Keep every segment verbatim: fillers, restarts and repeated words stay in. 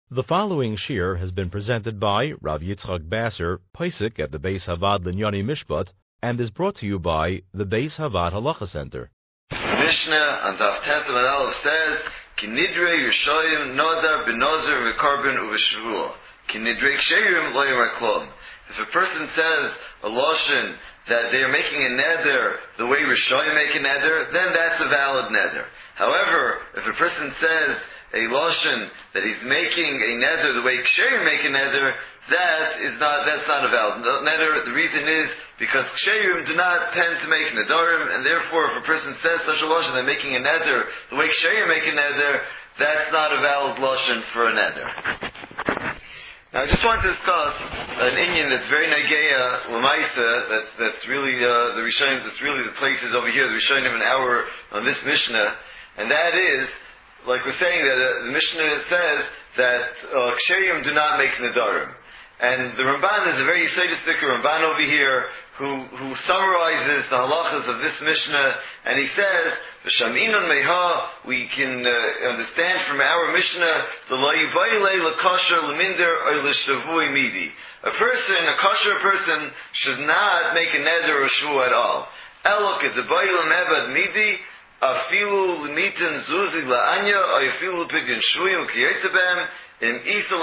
The following shir has been presented by Rav Yitzchak Basser, Pesach at the Beis Havad Linyani Mishpat, and is brought to you by the Beis Havad Halacha Center. Mishnah on Daf Tet Amud Aleph says, "Ki nidre Yerushalayim nodar b'nozer v'korban u'v'shvuah. Ki nidre ksherim lo yomar klum." If a person says a lashon that they are making a neder the way Rishonim make a neder, then that's a valid neder. However, if a person says a lashon that he's making a neder the way ksherim make a neder, that is not that's not a valid neder. The reason is because ksherim do not tend to make nedarim, and therefore, if a person says such a lashon, they're making a neder the way ksherim make a neder, that's not a valid lashon for a neder. Now, I just want to discuss an inyan that's very nageya l'maisa, that that's really uh, the Rishonim, that's really the places over here, the Rishonim an hour on this Mishnah, and that is, like we're saying, that uh, the Mishnah says that uh, ksherim do not make nedarim. And the Ramban is a very Yisodistic Ramban over here who, who summarizes the halachas of this Mishnah, and he says, "V'shaminon meha," we can uh, understand from our Mishnah, "The lo yivayle l'kasher l'minder or l'shavui midi." A person, a kosher person, should not make a neder or shvu at all. Elok et debayil mebad midi, afilu l'mitin zuzi la'anya, or afilu pidyon shvuyim kiyetzebem. If a person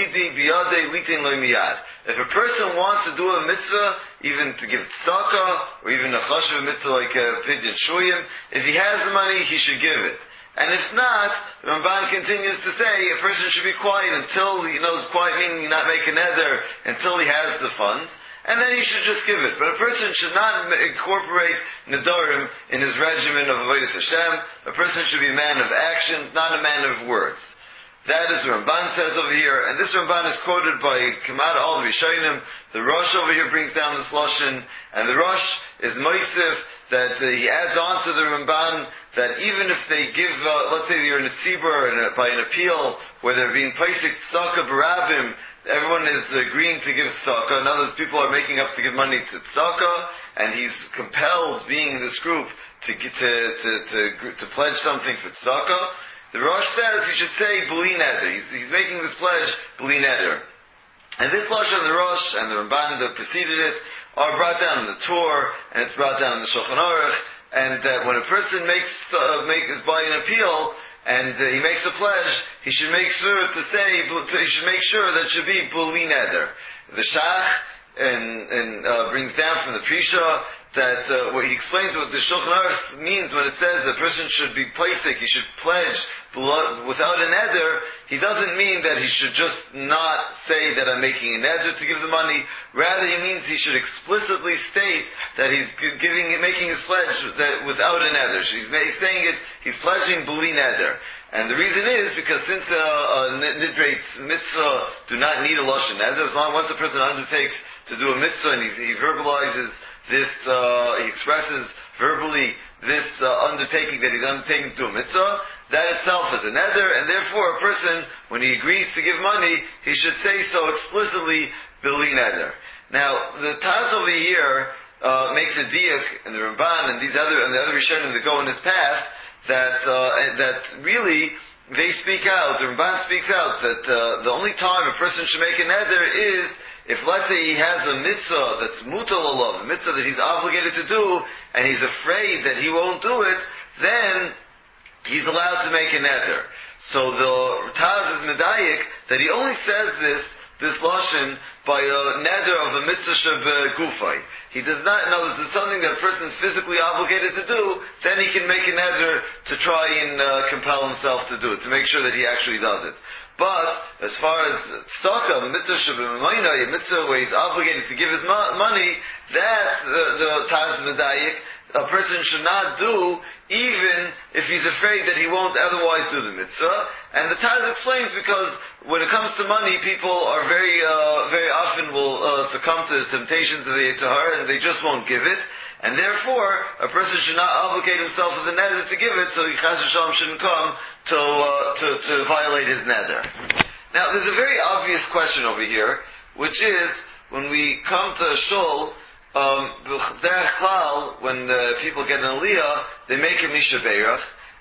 wants to do a mitzvah, even to give tzedakah, or even a chashuv mitzvah like a pidyon shuyim, if he has the money, he should give it. And if not, the Ramban continues to say a person should be quiet until, you know, quiet meaning not make a neder, until he has the funds, and then he should just give it. But a person should not incorporate nedarim in his regimen of avodas Hashem. A person should be a man of action, not a man of words. That is what Ramban says over here, and this Ramban is quoted by Kamad Al Rishonim. The Rosh over here brings down this lashon, and the Rosh is Moisef, that uh, he adds on to the Ramban that even if they give, uh, let's say you're in a tzibur and by an appeal where they're being Pesach tzedakah barabim, everyone is agreeing to give tzedakah. In other words, people are making up to give money to tzedakah, and he's compelled, being in this group, to get to to to, to pledge something for tzedakah. The Rosh says he should say B'li Neder. He's, he's making this pledge B'li Neder. And this lashon, the Rosh and the Ramban that preceded it are brought down in the Torah, and it's brought down in the Shulchan Aruch. And that when a person makes uh, make is by an appeal and uh, he makes a pledge, he should make sure to say he should make sure that it should be B'li Neder. The Shach and, and uh, brings down from the Prisha that uh, what he explains what the Shulchan Aruch means when it says a person should be Pesach, he should pledge without a neder. He doesn't mean that he should just not say that I'm making a neder to give the money. Rather, he means he should explicitly state that he's giving, making his pledge that without a neder. He's saying it, he's pledging B'li Neder. And the reason is because since uh, uh, nidrates mitzvah do not need a lashon neder, as long once a person undertakes to do a mitzvah and he, he verbalizes this, uh, he expresses verbally this uh, undertaking that he's undertaking to do a mitzvah, that itself is a neder, and therefore a person, when he agrees to give money, he should say so explicitly, B'li Neder. Now, the Taz over here uh, makes a diuk, and the Ramban and these other and the other Rishonim that go in this path, that uh, that really they speak out. The Ramban speaks out that uh, the only time a person should make a neder is if, let's say, he has a mitzvah that's mutal alav, a mitzvah that he's obligated to do, and he's afraid that he won't do it, then he's allowed to make a neder. So the Taz is medayik that he only says this, this lashon, by a neder of a mitzvah sheb gufay. He does not know this is something that a person is physically obligated to do, then he can make a neder to try and uh, compel himself to do it, to make sure that he actually does it. But, as far as tzedakah, the mitzvah sheb b'mayna, a mitzvah where he's obligated to give his mo- money, that, the, the Taz medayik, a person should not do, even if he's afraid that he won't otherwise do the mitzvah. And the Taz explains because when it comes to money, people are very, uh, very often will uh, succumb to the temptations of the Yetzer Hara, and they just won't give it. And therefore, a person should not obligate himself with the neder to give it, so he chas v'shalom shouldn't come to, uh, to to violate his neder. Now, there's a very obvious question over here, which is when we come to shul. Um, when uh, people get an aliyah, they make a misha beirach,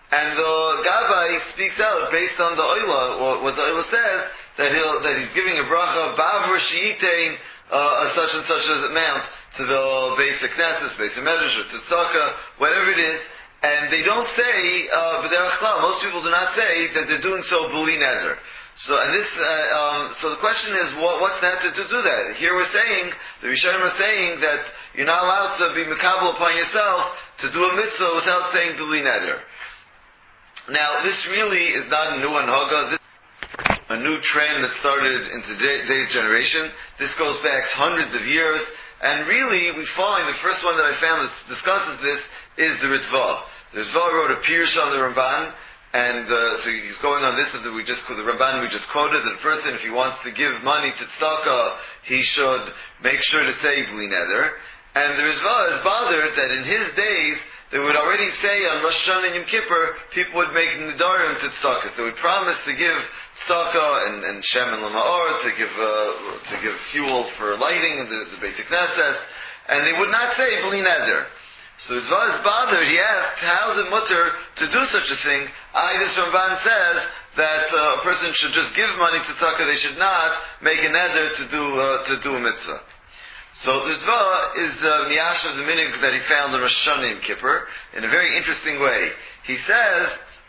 And the Gabbai speaks out based on the Oila, what the Oila says, that he'll, that he's giving a bracha, Bavur Shi'itein, uh, such and such an amount, to the basic Knesset, basic Medrash, or to Tzedakah, whatever it is, and they don't say, uh, B'derech Klal, most people do not say that they're doing so B'li Neder. So, and this, uh, um, so the question is, what, what's necessary to do that? Here we're saying, the Rishonim are saying that you're not allowed to be mekabel upon yourself to do a mitzvah without saying B'li Neder. Now, this really is not a new anhaga. This is a new trend that started in today's generation. This goes back hundreds of years, and really, we find the first one that I found that discusses this is the Ritva. The Ritva wrote a Pirush on the Ramban, and uh, so he's going on this that we just the Ramban we just quoted, that a person, if he wants to give money to tzedakah, he should make sure to say B'li Neder. And the Ritva is bothered that in his days, they would already say on Rosh Hashanah and Yom Kippur, people would make nidarim to tzedakah. They would promise to give tzedakah and, and shem and lama'or, to give uh, to give fuel for lighting in the, the basic Knesset, and they would not say B'li Neder. So the Ritva is bothered. He asked, how is it mutter to do such a thing? I, this Ramban says that uh, a person should just give money to tzedakah. They should not make a neder to do uh, to do a mitzvah. So the Ritva is uh, miyash of the minig that he found in Rosh Hashanah and Kippur in a very interesting way. He says,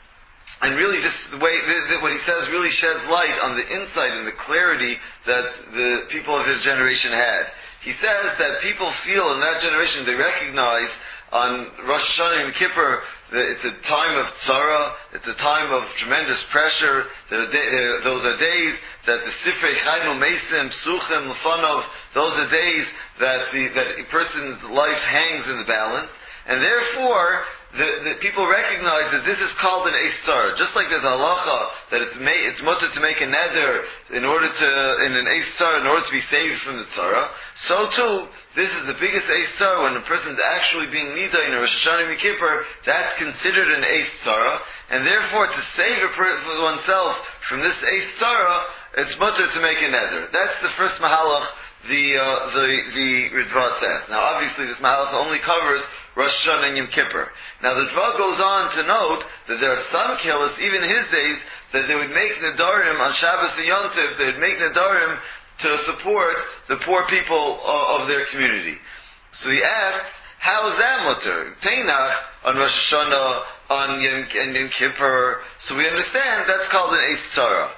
and really this the way the, the, what he says really sheds light on the insight and the clarity that the people of his generation had. He says that people feel in that generation, they recognize on Rosh Hashanah and Kippur that it's a time of tzara, it's a time of tremendous pressure. There are day, there, those are days that the Sifrei Chaim U'Meisim, Psuchim, Lefanov, those are days that the that a person's life hangs in the balance, and therefore the, the people recognize that this is called an Eis Tzara. Just like there's a halacha that it's ma- it's mutter to make a neder in order to in an Eis Tzara in order to be saved from the tzara, so too this is the biggest Eis Tzara when a person is actually being nida in a Rosh Hashanah and Kippur. That's considered an Eis Tzara, and therefore to save a per- oneself from this Eis Tzara, it's mutter to make a neder. That's the first mahalach the uh, the the Ritva says. Now, obviously, this mahalach only covers Rosh Hashanah and Yom Kippur. Now, the Ritva goes on to note that there are some killers, even in his days, that they would make nedarim on Shabbos and Yom Tov. They would make nedarim to support the poor people uh, of their community. So he asks, how is that mutter? Teinach on Rosh Hashanah, on Yom, and Yom Kippur. So we understand that's called an Eis Tzara.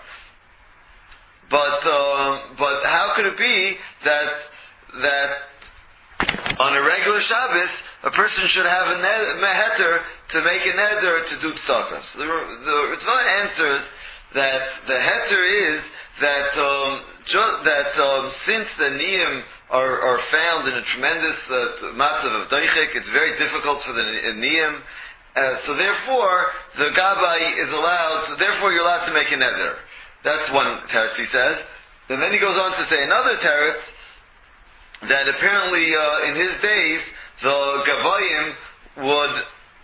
But uh, but how could it be that that on a regular Shabbos a person should have a meheter to make a neder to do tzedakah? So the, the Ritva answers that the heter is that um, ju- that um, since the niyim are, are found in a tremendous uh, matzav of daichik, it's very difficult for the niyim. Uh, so therefore the gabbai is allowed. So therefore you're allowed to make a neder. That's one teretz he says. And then he goes on to say another teretz that apparently uh, in his days the gavayim would.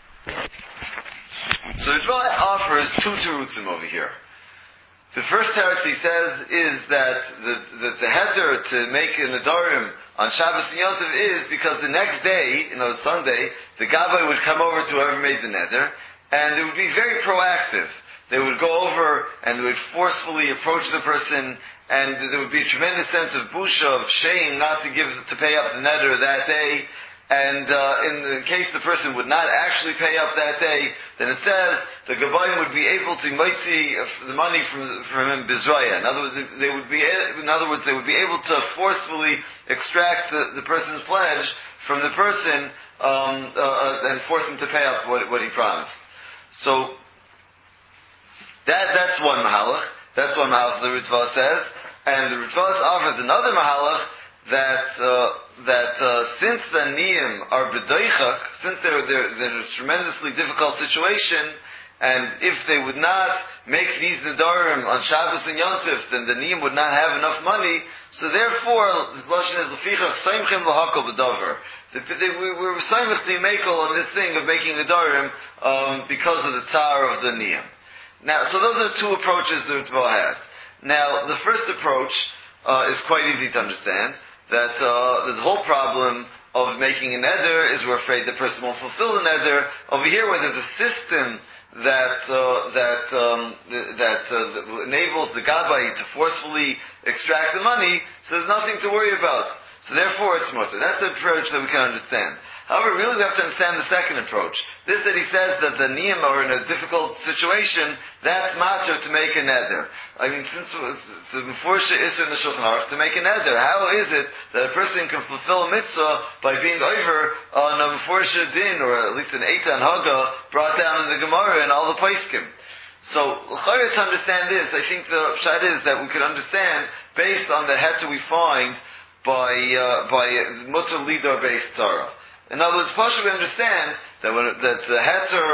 So Ritva offers two terutzim over here. The first teretz he says is that the, the, the heter to make a nedarim on Shabbos and Yom Tov is because the next day, you know, Sunday, the gavay would come over to whoever made the neder, and it would be very proactive. They would go over and they would forcefully approach the person, and there would be a tremendous sense of busha, of shame, not to give to pay up the neder that day. And uh, in the case the person would not actually pay up that day, then it says the gavayim would be able to mitzi the money from from him bizraya. In other words, they would be in other words they would be able to forcefully extract the, the person's pledge from the person um, uh, and force him to pay up what, what he promised. So. That, that's one mahalach. That's one mahalach the Ritva says. And the Ritva offers another mahalach that, uh, that, uh, since the niyim are b'daichak, since they're, they're, they're in a tremendously difficult situation, and if they would not make these nedarim on Shabbos and Yom Tov, then the niyim would not have enough money, so therefore, the Lashon is l'fichach saimchem l'hakol b'davar. We were saimach to mekel on this thing of making nedarim, um, because of the tzar of the niyim. Now, so those are two approaches the Ritva has. Now, the first approach uh, is quite easy to understand. That uh, the whole problem of making a neder is we're afraid the person won't fulfill the neder. Over here, where there's a system that uh, that um, that uh, enables the gabbai to forcefully extract the money, so there's nothing to worry about. So therefore, it's mutter. That's the approach that we can understand. However, really we have to understand the second approach. This that he says that the niyam are in a difficult situation, that's matter to make a neder. I mean, since it's a meforsha isser in the Shulchan Aruch to make a neder, how is it that a person can fulfill a mitzvah by being over on a meforsha din, or at least an eitan haga brought down in the Gemara and all the poskim? So, l'chayr to understand this, I think the pshat is that we could understand based on the heter we find by uh, by mutter lidar based tzara. In other words, partially we understand that when that the heter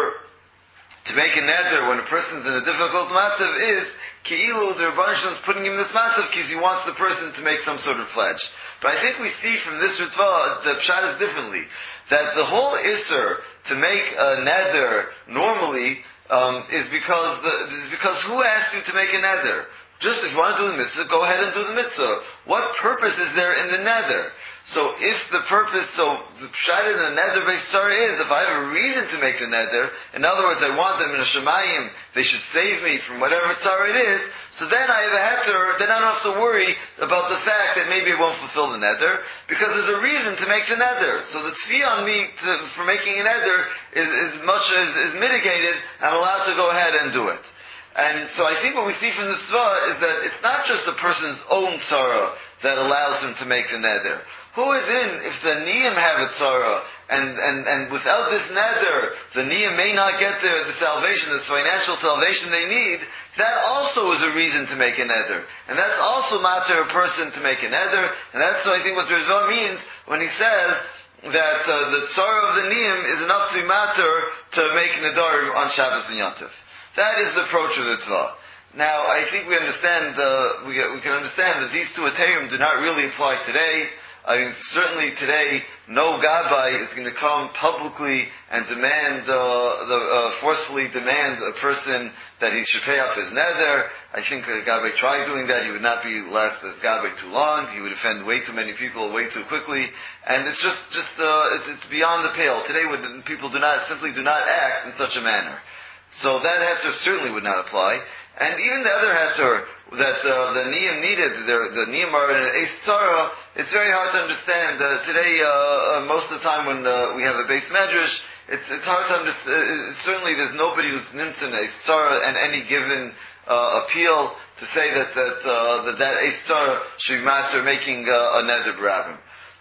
to make a neder when a person's in a difficult matzav is ki'ilu the Rebbeinu Shalom is putting him in this matzav because he wants the person to make some sort of pledge. But I think we see from this mitzvah the pshat is differently, that the whole isser to make a neder normally um, is because the, is because who asked you to make a neder? Just if you want to do the mitzvah, go ahead and do the mitzvah. What purpose is there in the nether? So if the purpose, so the pshat in the nether-based tzara is, if I have a reason to make the nether, in other words, I want them in a shemayim, they should save me from whatever tzara it is, so then I have a heter, then I don't have to worry about the fact that maybe I won't fulfill the nether, because there's a reason to make the nether. So the tzvi on me to, for making a nether is, is much as is mitigated, I'm allowed to go ahead and do it. And so I think what we see from the tzvah is that it's not just the person's own tzara that allows him to make the neder. Who is in, if the niyam have a tzara, and, and, and without this neder, the niyam may not get the, the salvation, the financial salvation they need, that also is a reason to make a neder. And that's also matter a person to make a neder, and that's what I think what Rizvah means when he says that uh, the tzara of the niyam is enough to matter to make neder on Shabbos and Yom Tov. That is the approach of the tzvah. Now, I think we understand, uh, we, we can understand that these two heterim do not really apply today. I mean, certainly today, no gabbai is going to come publicly and demand, uh, the, uh, forcefully demand a person that he should pay up his nether. I think a gabbai tried doing that, he would not be last as gabbai too long, he would offend way too many people way too quickly, and it's just, just, uh, it's, it's beyond the pale. Today, when people do not, simply do not act in such a manner. So that heter certainly would not apply. And even the other heter that uh, the niyam needed, the, the niyam are in an eis tzara, it's very hard to understand. Uh, today, uh, uh, most of the time when uh, we have a base medrash, it's, it's hard to understand. Uh, certainly there's nobody who's nimtzin eis tzara and any given uh, appeal to say that that uh, that, that eis tzara should matter making uh, a neder b'rabim.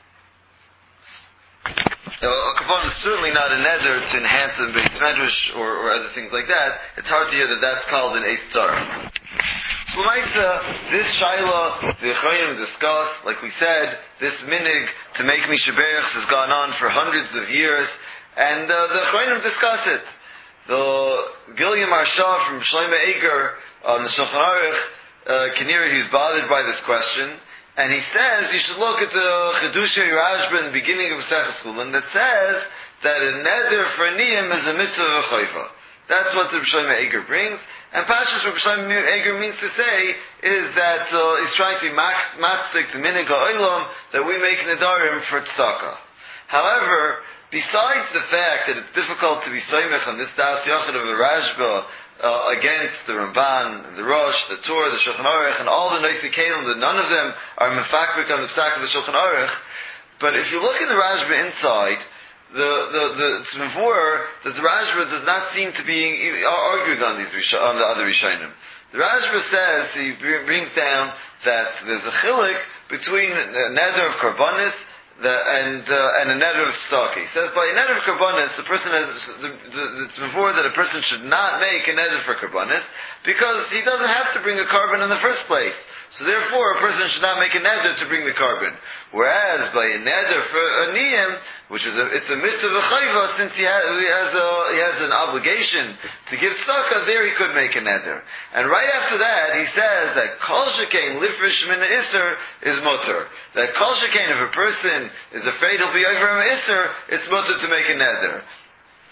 Uh, a kavan is certainly not a neder to enhance a base medrash or, or other things like that. It's hard to hear that that's called an eis tzara. So, Lamaisa, this shaila, the Achronim discuss, like we said, this minig to make Misha Berachs has gone on for hundreds of years, and uh, the Achronim discuss it. The Gilya Marsha from Shlomo Eiger on the Shulchan Aruch, uh, Kinir, he's bothered by this question. And he says you should look at the Chedusha Rashba in the beginning of Masechus Chulin that says that a neder for a niyam is a mitzvah v'choiva. That's what the Reb Shlomo Eiger brings. And Pashas Reb Shlomo Eiger means to say is that uh, he's trying to matzik the minig ha'olam that we make nedarim for tzedakah. However, besides the fact that it's difficult to be soymech on this das yachid of the Rashba, Uh, against the Ramban, the Rosh, the Torah, the Shulchan Aruch, and all the Noisei Kelim, that none of them are mefakrik on the psak of the Shulchan Aruch. But if you look in the Rashba inside, the the the it's mevor that the Rashba does not seem to be arguing on these on the other Rishonim. The Rashba says he brings down that there's a chilik between the neder of karbonis The, and uh, and a neder of tzedakah. He says by a neder of karbonis, the person has the, the, it's before that a person should not make a neder for karbonis because he doesn't have to bring a carbon in the first place. So therefore, a person should not make a neder to bring the carbon. Whereas by a neder for a niyam, which is a, it's a mitzvah v'chayva, since he has he has a he has an obligation to give tzedakah, there he could make a neder. And right after that, he says that kol shekain lifrish min iser is mutter. That kol shekain if a person is afraid he'll be over an iser, it's mutter to make a neder.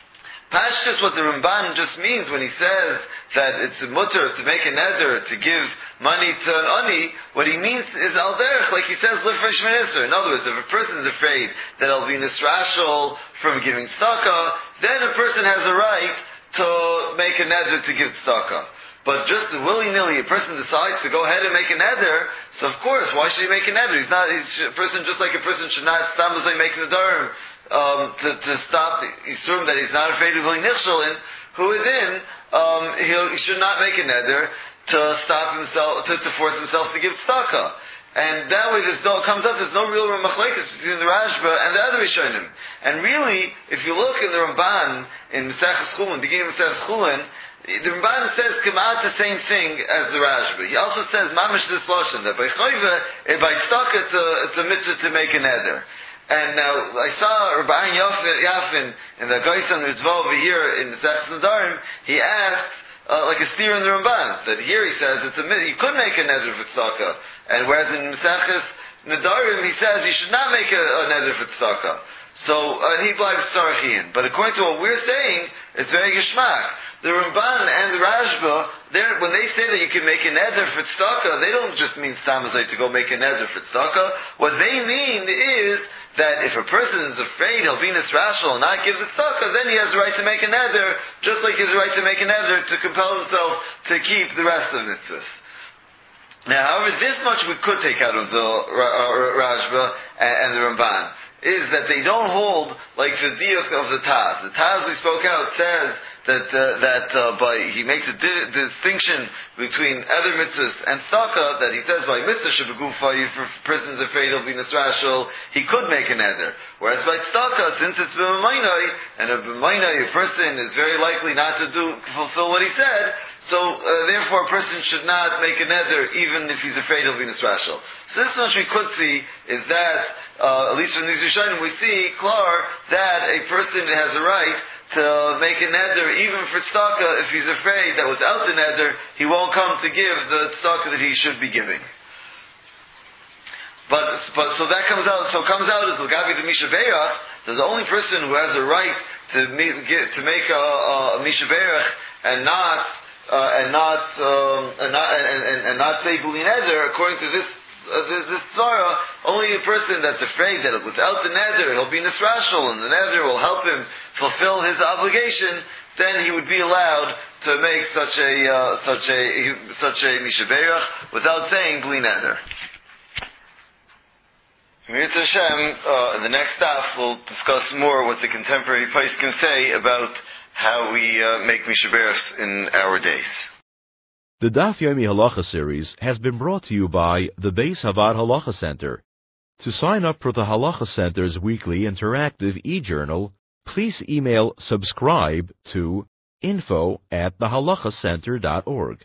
Pashtus, what the Ramban just means when he says that it's a mutter to make a neder to give money to an ani, what he means is al derech, like he says, lifresh minister. In other words, if a person is afraid that he'll be nisrashal from giving tzedakah, then a person has a right to make a neder to give tzedakah. But just willy-nilly, a person decides to go ahead and make a neder, so of course, why should he make a neder? He's not, he's a person, just like a person should not stamazay make nedarim, um, to, to stop, assume that he's not afraid of being nichshalin, who within, um, he'll, he should not make a neder to stop himself, to, to force himself to give tzedakah. And that way, there's no, comes out, there's no real machlekes between the Rashba and the other Rishonim. And really, if you look in the Ramban, in Maseches Chulin, beginning of Maseches Chulin, the Ramban says K'ma'at the same thing as the Rashba. He also says Mamish this Lashon, that by Chayva, by tzedakah, it's a, it's a mitzvah to make a neder. And now, I saw Rabbi Aaron Yafin, in the Gaisan Ritzvah over here in Maseches Nedarim, he asks, Uh, like a steer in the Ramban, that here he says it's a you could make a neder for tzedakah, and whereas in Maseches Nedarim he says you should not make a, a neder for tzedakah. So uh, he blives tzarachian. But according to what we're saying, it's very geshmak. The Ramban and the Rashba, when they say that you can make a neder for tzedakah, they don't just mean stamazay to go make a neder for tzedakah. What they mean is that if a person is afraid he'll be nisrashal and not give the tzedakah, then he has the right to make a neder, just like he has the right to make a neder to compel himself to keep the rest of mitzvahs. Now, however, this much we could take out of the Rashba and the Ramban, is that they don't hold like the diuk of the Taz. The Taz we spoke out says that uh, that uh, by he makes a di- distinction between other mitzvahs and tzedakah, that he says by mitzvah shebegufa, if a person's afraid he'll be nisrashal, he could make a neder. Whereas by tzedakah, since it's b'maynai, and a b'maynai, a person is very likely not to do to fulfill what he said, so uh, therefore a person should not make a neder even if he's afraid he'll be nisrashal. So this much we could see is that, uh, at least from these Rishonim, we see klar that a person has a right to make a neder even for tzedakah if he's afraid that without the neder he won't come to give the tzedakah that he should be giving. But, but so that comes out. So comes out as l'gabi the misha beirach, that the only person who has a right to meet, get, to make a, a, a misha beirach and not uh, and not um, and not and, and, and not say b'li neder, according to this. Uh, this, this tzara, only a person that's afraid that without the neder he'll be nisrashal and the neder will help him fulfill his obligation, then he would be allowed to make such a uh, such a such a misha beirach without saying b'li neder. Mirza Hashem, uh, in the next stop we'll discuss more what the contemporary poskim say about how we uh, make misha beirachs in our days. The Daf Yomi Halacha series has been brought to you by the Beis Havad Halacha Center. To sign up for the Halacha Center's weekly interactive e-journal, please email subscribe to info at the halacha center dot org.